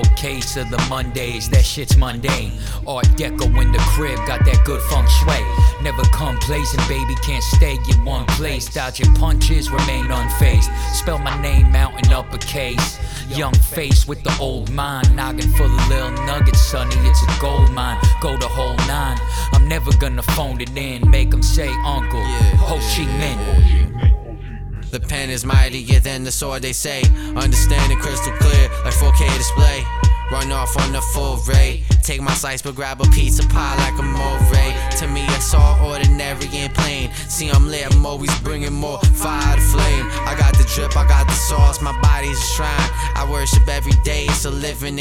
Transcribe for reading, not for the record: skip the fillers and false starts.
showcase of the Mondays, that shit's mundane. Art Deco in the crib, got that good feng shui. Never complacent, baby, can't stay in one place. Dodging punches, remain unfazed. Spell my name out in uppercase. Young face with the old mind, noggin full of little nuggets, sonny, it's a gold mine. Go the whole nine, I'm never gonna phone it in. Make them say uncle, Ho Chi Minh. The pen is mightier than the sword, they say. Understand it crystal clear, like 4K display. Run off on the full ray. Take my slice but grab a piece of pie like a moray. To me it's all ordinary and plain. See I'm lit, I'm always bringing more fire to flame. I got the drip, I got the sauce, my body's a shrine. I worship every day, it's a living